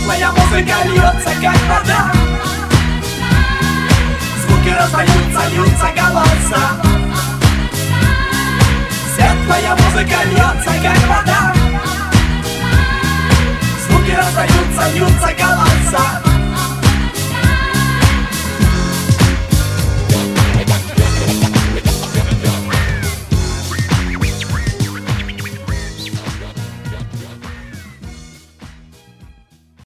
Светлая музыка льется, как вода. Звуки раздаются, льются голоса. Светлая музыка льется, как вода. Звуки раздаются, льются голоса.